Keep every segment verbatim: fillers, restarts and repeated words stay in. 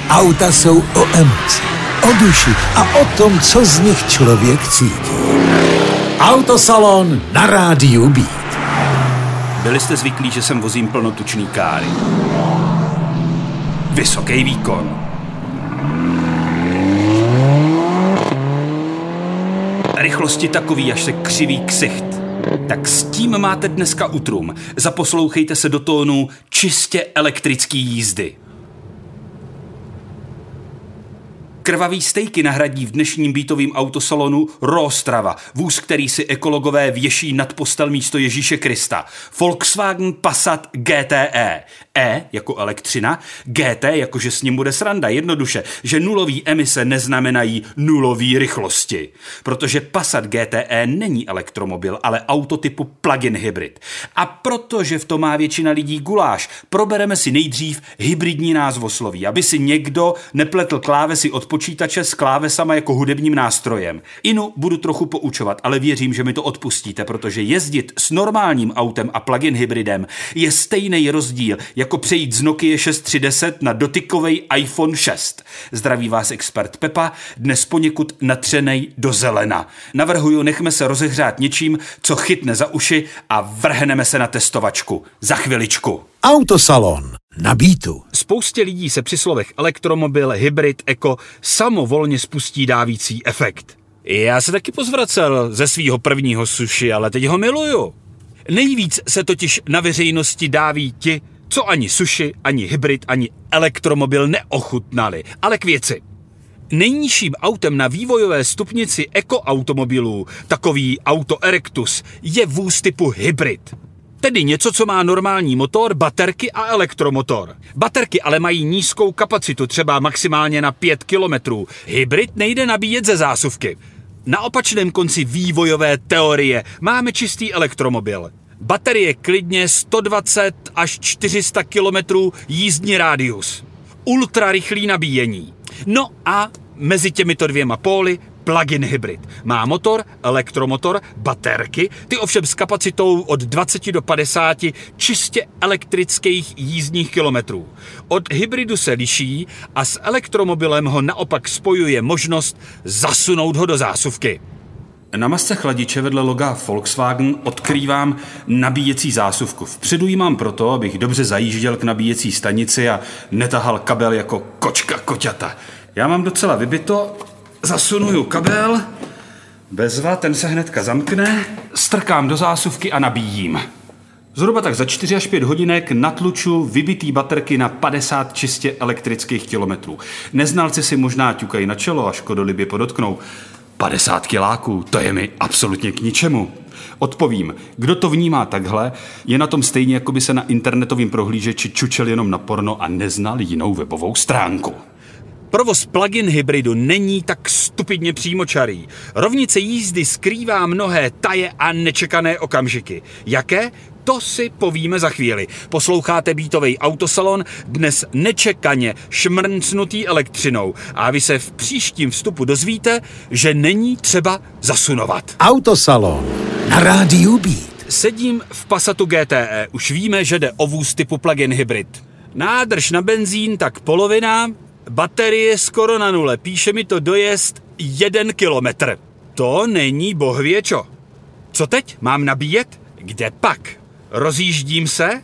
Auta jsou o emoci, o duši a o tom, co z nich člověk cítí. Autosalon na rádiu Beat. Byli jste zvyklí, že sem vozím plnotučný káry. Vysoký výkon. Rychlosti takový, až se křiví ksicht. Tak s tím máte dneska utrum. Zaposlouchejte se do tónu čistě elektrický jízdy. Krvavý stejky nahradí v dnešním beatovým autosalonu Rostrava, vůz, který si ekologové věší nad postel místo Ježíše Krista. Volkswagen Passat G T E. E jako elektřina, G T jako že s ním bude sranda. Jednoduše, že nulový emise neznamenají nulový rychlosti. Protože Passat G T E není elektromobil, ale auto typu plug-in hybrid. A protože v tom má většina lidí guláš, probereme si nejdřív hybridní názvosloví, aby si někdo nepletl klávesy od počítače s klávesama jako hudebním nástrojem. Inu budu trochu poučovat, ale věřím, že mi to odpustíte, protože jezdit s normálním autem a plug-in hybridem je stejný rozdíl, jako přejít z Nokia šest tři deset na dotykovej iPhone šest. Zdraví vás expert Pepa, dnes poněkud natřenej do zelena. Navrhuju, nechme se rozehřát něčím, co chytne za uši a vrhneme se na testovačku. Za chviličku. Autosalon na Beatu. Spoustě lidí se při slovech elektromobil, hybrid, eko samovolně spustí dávící efekt. Já se taky pozvracel ze svýho prvního sushi, ale teď ho miluju. Nejvíc se totiž na veřejnosti dáví ti, co ani sushi, ani hybrid, ani elektromobil neochutnali. Ale k věci. Nejnižším autem na vývojové stupnici ekoautomobilů, takový Auto Erectus, je vůz typu hybrid. Tedy něco, co má normální motor, baterky a elektromotor. Baterky ale mají nízkou kapacitu, třeba maximálně na pět kilometrů. Hybrid nejde nabíjet ze zásuvky. Na opačném konci vývojové teorie máme čistý elektromobil. Baterie klidně sto dvacet až čtyři sta kilometrů jízdní rádius. Ultrarychlý nabíjení. No a mezi těmito dvěma póly plug-in hybrid. Má motor, elektromotor, baterky, ty ovšem s kapacitou od dvacet do padesáti čistě elektrických jízdních kilometrů. Od hybridu se liší a s elektromobilem ho naopak spojuje možnost zasunout ho do zásuvky. Na masce chladiče vedle loga Volkswagen odkrývám nabíjecí zásuvku. Vpředu ji mám proto, abych dobře zajížděl k nabíjecí stanici a netahal kabel jako kočka koťata. Já mám docela vybito, zasunuju kabel, bezva, ten se hnedka zamkne, strkám do zásuvky a nabíjím. Zhruba tak za čtyři až pět hodinek natluču vybitý baterky na padesát čistě elektrických kilometrů. Neznalci si možná ťukají na čelo a škodolibě podotknou. padesát kiláků, to je mi absolutně k ničemu. Odpovím, kdo to vnímá takhle, je na tom stejně, jako by se na internetovém prohlížeči čučel jenom na porno a neznal jinou webovou stránku. Provoz plug-in hybridu není tak stupidně přímočarý. Rovnice jízdy skrývá mnohé taje a nečekané okamžiky. Jaké? To si povíme za chvíli. Posloucháte beatovej autosalon, dnes nečekaně šmrncnutý elektřinou. A vy se v příštím vstupu dozvíte, že není třeba zasunovat. Autosalon na rádiu Beat. Sedím v Passatu G T E. Už víme, že jde o vůz typu plug-in hybrid. Nádrž na benzín tak polovina, baterie skoro na nule. Píše mi to dojezd jeden kilometr. To není bohvěčo. Co teď? Mám nabíjet? Kde pak? Rozjíždím se,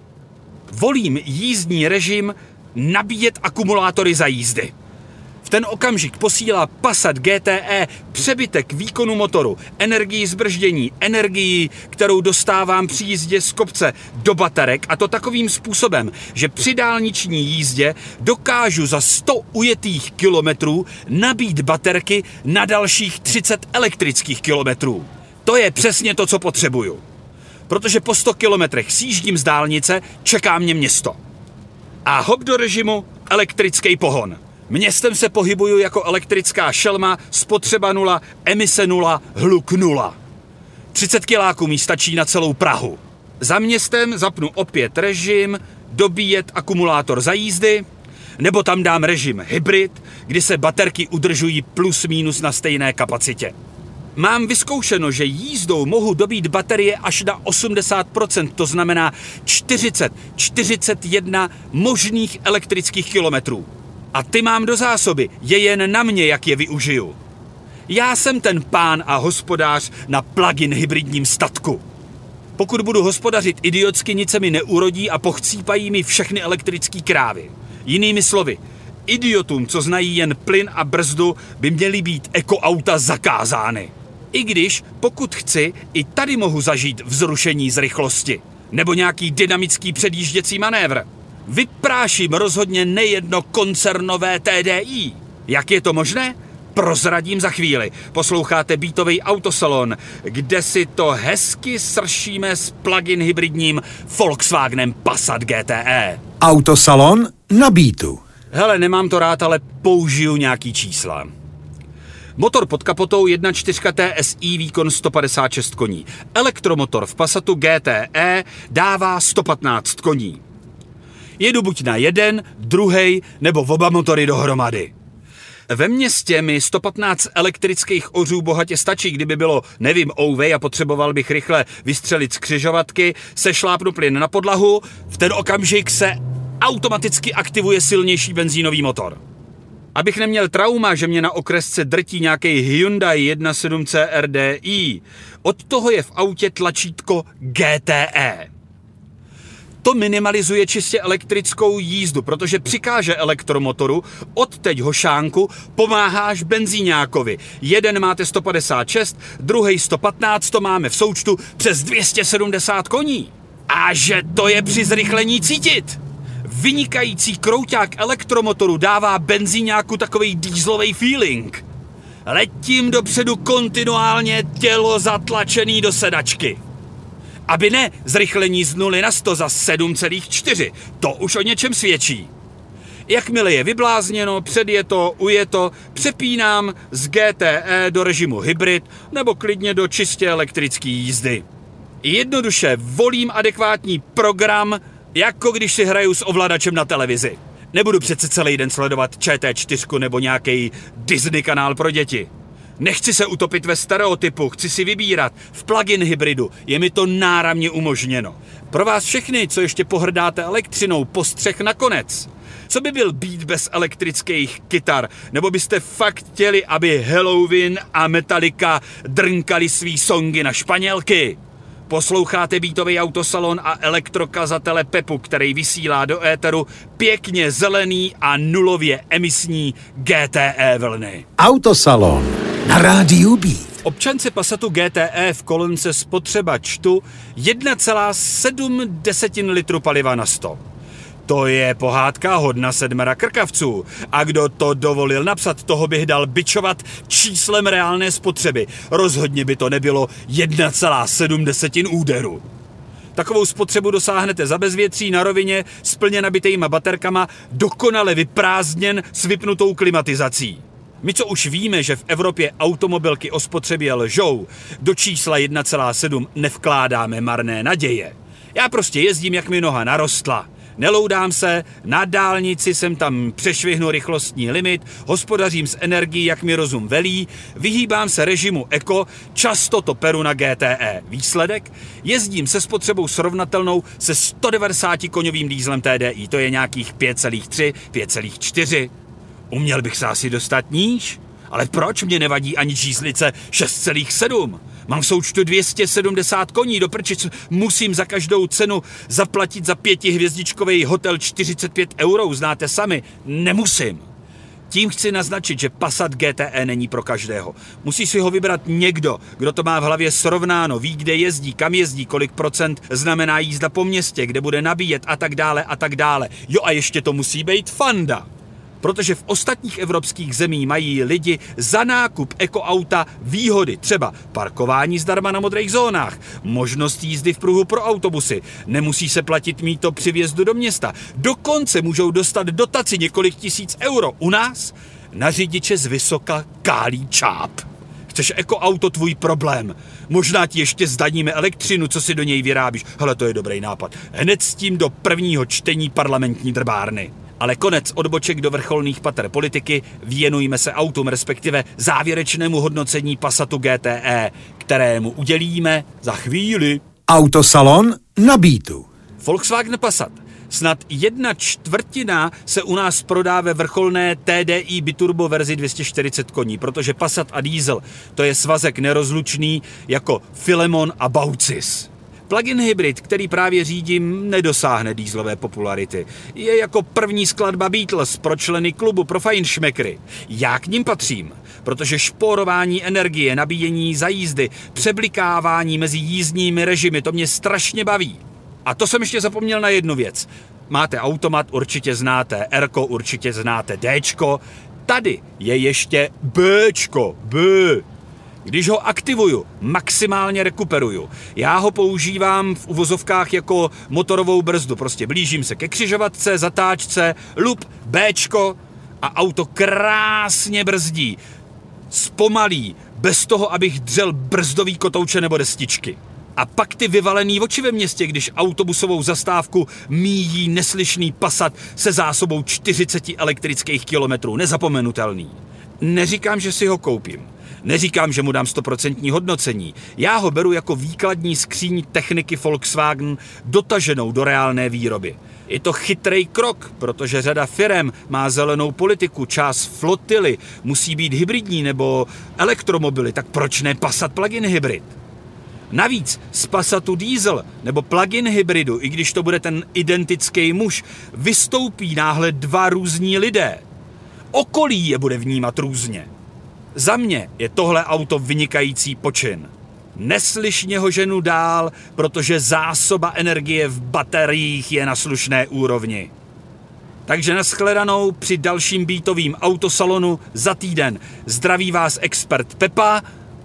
volím jízdní režim nabíjet akumulátory za jízdy. V ten okamžik posílá Passat G T E přebytek výkonu motoru, energii zbrždění, energii, kterou dostávám při jízdě z kopce do baterek, a to takovým způsobem, že při dálniční jízdě dokážu za sto ujetých kilometrů nabít baterky na dalších třicet elektrických kilometrů. To je přesně to, co potřebuju. Protože po sto kilometrech sjíždím z dálnice, čeká mě město. A hop do režimu elektrický pohon. Městem se pohybuju jako elektrická šelma, spotřeba nula, emise nula, hluk nula. třicet kiláků mi stačí na celou Prahu. Za městem zapnu opět režim, dobíjet akumulátor za jízdy, nebo tam dám režim hybrid, kdy se baterky udržují plus minus na stejné kapacitě. Mám vyzkoušeno, že jízdou mohu dobít baterie až na osmdesát procent, to znamená čtyřicet, čtyřicet jedna možných elektrických kilometrů. A ty mám do zásoby, je jen na mě, jak je využiju. Já jsem ten pán a hospodář na plug-in hybridním statku. Pokud budu hospodařit idiotsky, nic se mi neurodí a pochcípají mi všechny elektrické krávy. Jinými slovy, idiotům, co znají jen plyn a brzdu, by měly být ekoauta zakázány. I když, pokud chci, i tady mohu zažít vzrušení z rychlosti. Nebo nějaký dynamický předjížděcí manévr. Vypráším rozhodně nejedno koncernové T D I. Jak je to možné? Prozradím za chvíli. Posloucháte Beatovej autosalon, kde si to hezky sršíme s plug-in hybridním Volkswagenem Passat G T E. Autosalon na Beatu. Hele, nemám to rád, ale použiju nějaký čísla. Motor pod kapotou jedna celá čtyři T S I, výkon sto padesát šest koní. Elektromotor v Passatu G T E dává sto patnáct koní. Jedu buď na jeden, druhej nebo oba motory dohromady. Ve městě mi sto patnáct elektrických ořů bohatě stačí, kdyby bylo, nevím, ouvej a potřeboval bych rychle vystřelit z křižovatky, sešlápnu plyn na podlahu, v ten okamžik se automaticky aktivuje silnější benzínový motor. Abych neměl trauma, že mě na okresce drtí nějaký Hyundai jedna celá sedm C R D I, od toho je v autě tlačítko G T E. To minimalizuje čistě elektrickou jízdu, protože přikáže elektromotoru, odteď hošánku, pomáháš benzíňákovi. Jeden máte sto padesát šest, druhej sto patnáct, to máme v součtu přes dvě stě sedmdesát koní. A že to je při zrychlení cítit. Vynikající krouťák elektromotoru dává benzíňáku takovej dieselový feeling. Letím dopředu kontinuálně, tělo zatlačený do sedačky. Aby ne zrychlení z nuly na sto za sedm celá čtyři, to už o něčem svědčí. Jakmile je vyblázněno, předjeto, ujeto, přepínám z G T E do režimu hybrid nebo klidně do čistě elektrické jízdy. Jednoduše volím adekvátní program, jako když si hraju s ovladačem na televizi. Nebudu přece celý den sledovat Č T čtyři nebo nějaký Disney kanál pro děti. Nechci se utopit ve stereotypu, chci si vybírat. V plug-in hybridu je mi to náramně umožněno. Pro vás všechny, co ještě pohrdáte elektřinou, postřeh nakonec. Co by byl beat bez elektrických kytar? Nebo byste fakt chtěli, aby Halloween a Metallica drnkali svý songy na španělky? Posloucháte Beatovej autosalon a elektrokazatele Pepu, který vysílá do éteru pěkně zelený a nulově emisní G T E vlny. Autosalon na rádiu Beat. Občance Passatu G T E v kolonce spotřeba čtu jedna celá sedm litru paliva na sto. To je pohádka hodna sedmera krkavců. A kdo to dovolil napsat, toho bych dal bičovat číslem reálné spotřeby. Rozhodně by to nebylo jedna celá sedm úderu. Takovou spotřebu dosáhnete za bezvětří na rovině s plně nabitejma baterkama, dokonale vyprázdněn s vypnutou klimatizací. My, co už víme, že v Evropě automobilky o spotřebě lžou, do čísla jedna celá sedm nevkládáme marné naděje. Já prostě jezdím, jak mi noha narostla. Neloudám se, na dálnici jsem tam přešvihnu rychlostní limit, hospodařím s energií, jak mi rozum velí, vyhýbám se režimu eko, často to peru na G T E. Výsledek? Jezdím se spotřebou srovnatelnou se sto devadesát koňovým dýzlem T D I, to je nějakých pět celá tři, pět celá čtyři. Uměl bych se asi dostat níž, ale proč mě nevadí ani číslice šest celá sedm? Mám v součtu dvě stě sedmdesát koní, do prčic musím za každou cenu zaplatit za pětihvězdičkový hotel čtyřicet pět euro, znáte sami, nemusím. Tím chci naznačit, že Passat G T E není pro každého. Musí si ho vybrat někdo, kdo to má v hlavě srovnáno, ví, kde jezdí, kam jezdí, kolik procent znamená jízda po městě, kde bude nabíjet a tak dále a tak dále. Jo a ještě to musí být fanda. Protože v ostatních evropských zemích mají lidi za nákup ekoauta výhody, třeba parkování zdarma na modrých zónách, možnost jízdy v pruhu pro autobusy, nemusí se platit mýto při vjezdu do města, dokonce můžou dostat dotaci několik tisíc euro. U nás na řidiče z vysoka kálí čáp. Chceš ekoauto, tvůj problém. Možná ti ještě zdaníme elektřinu, co si do něj vyrábíš. Hele, to je dobrý nápad. Hned s tím do prvního čtení parlamentní drbárny. Ale konec odboček do vrcholných pater politiky, věnujme se autům, respektive závěrečnému hodnocení Passatu G T E, kterému udělíme za chvíli. Autosalon na Beatu. Volkswagen Passat. Snad jedna čtvrtina se u nás prodá ve vrcholné T D I biturbo verzi dvě stě čtyřicet koní, protože Passat a diesel to je svazek nerozlučný jako Filemon a Baucis. Plug-in hybrid, který právě řídím, nedosáhne dieselové popularity. Je jako první skladba Beatles pro členy klubu pro fajnšmekry. Já k ním patřím, protože šporování energie, nabíjení za jízdy, přeblikávání mezi jízdními režimy, to mě strašně baví. A to jsem ještě zapomněl na jednu věc. Máte automat, určitě znáte R-ko, určitě znáte D-čko. Tady je ještě B-čko, B. Když ho aktivuju, maximálně rekuperuju. Já ho používám v uvozovkách jako motorovou brzdu. Prostě blížím se ke křižovatce, zatáčce, lup, Bčko a auto krásně brzdí. Zpomalí, bez toho, abych dřel brzdový kotouče nebo destičky. A pak ty vyvalený oči ve městě, když autobusovou zastávku míjí neslyšný Passat se zásobou čtyřicet elektrických kilometrů. Nezapomenutelný. Neříkám, že si ho koupím. Neříkám, že mu dám stoprocentní hodnocení. Já ho beru jako výkladní skříň techniky Volkswagen dotaženou do reálné výroby. Je to chytrý krok, protože řada firem má zelenou politiku, část flotily musí být hybridní nebo elektromobily, tak proč ne Passat plug-in hybrid? Navíc z Passatu diesel nebo plug-in hybridu, i když to bude ten identický muž, vystoupí náhle dva různí lidé. Okolí je bude vnímat různě. Za mě je tohle auto vynikající počin. Neslyšně ho ženu dál, protože zásoba energie v bateriích je na slušné úrovni. Takže nashledanou při dalším beatovým autosalonu za týden. Zdraví vás expert Pepa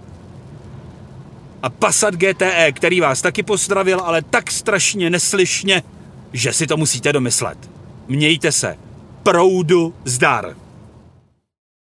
a Passat G T E, který vás taky pozdravil, ale tak strašně neslyšně, že si to musíte domyslet. Mějte se. Proudu zdar.